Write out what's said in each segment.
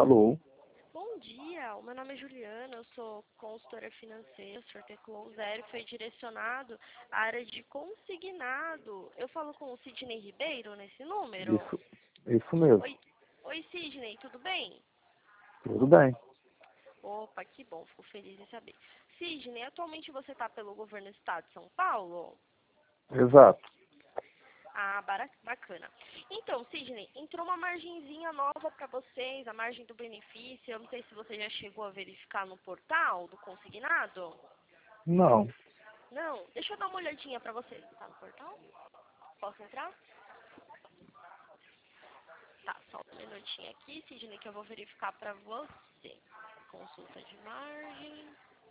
Alô? Bom dia, o meu nome é Juliana, eu sou consultora financeira, o Sr. Teclon Zero foi direcionado à área de consignado. Eu falo com o Sidney Ribeiro nesse número? Isso mesmo. Oi Sidney, tudo bem? Tudo bem. Opa, que bom, fico feliz em saber. Sidney, atualmente você está pelo governo do estado de São Paulo? Exato. Ah, bacana. Então, Sidney, entrou uma margenzinha nova para vocês, a margem do benefício. Eu não sei se você já chegou a verificar no portal do consignado. Não. Não, deixa eu dar uma olhadinha para você. Tá no portal? Posso entrar? Tá, só um minutinho aqui, Sidney, que eu vou verificar para você. Consulta de margem.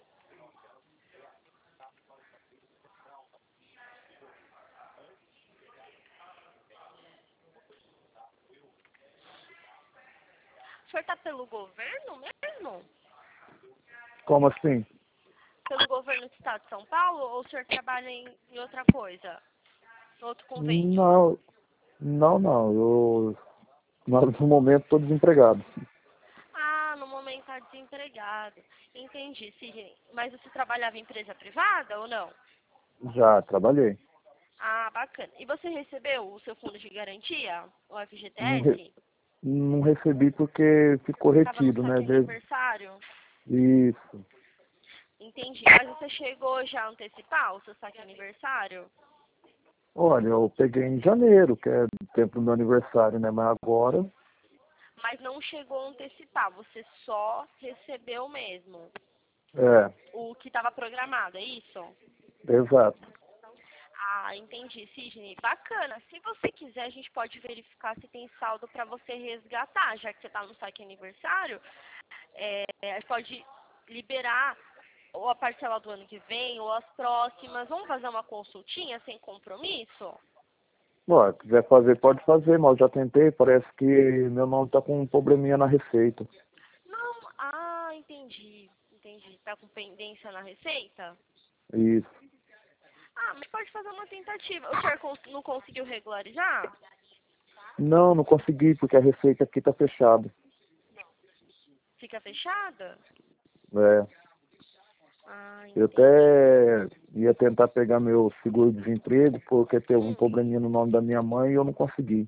O senhor tá pelo governo mesmo? Como assim? Pelo governo do estado de São Paulo ou o senhor trabalha em outra coisa? Em outro convênio? Não, não. Mas no momento estou desempregado. Ah, no momento está desempregado. Entendi, Sidney. Mas você trabalhava em empresa privada ou não? Já trabalhei. Ah, bacana. E você recebeu o seu fundo de garantia, o Não, FGTS? não recebi porque ficou Estava no retido, né? saque aniversário? Isso. Entendi. Mas você chegou já a antecipar o seu saque aniversário? Olha, eu peguei em janeiro, que é o tempo do meu aniversário, né? Mas agora, Mas não chegou a antecipar, você só recebeu mesmo é, o que estava programado, é isso? exato. Ah, entendi, Sidney. Bacana. Se você quiser, a gente pode verificar se tem saldo para você resgatar, já que você está no saque aniversário. A gente pode liberar ou a parcela do ano que vem ou as próximas. Vamos fazer uma consultinha sem compromisso? Bom, se quiser fazer, pode fazer, mas eu já tentei, parece que meu nome está com um probleminha na receita. Não. Entendi. Entendi. Tá com pendência na receita? Isso. Ah, mas pode fazer uma tentativa. O senhor não conseguiu regularizar? Não consegui, porque a receita aqui está fechada. Fica fechada? É, Ah, eu entendi. até ia tentar pegar meu seguro-desemprego, porque teve um Hum. probleminha no nome da minha mãe e eu não consegui.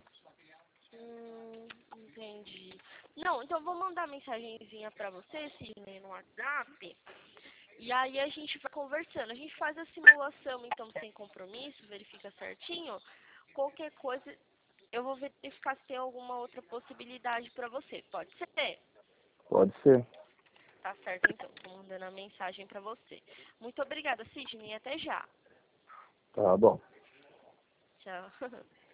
Entendi. Não, então eu vou mandar mensagenzinha pra você, Sidney, no WhatsApp. E aí a gente vai conversando. A gente faz a simulação, então, sem compromisso, verifica certinho. Qualquer coisa, eu vou verificar se tem alguma outra possibilidade pra você. Pode ser? Pode ser. Tá certo, então. Tô mandando a mensagem pra você. Muito obrigada, Sidney. Até já. Tá bom. Tchau.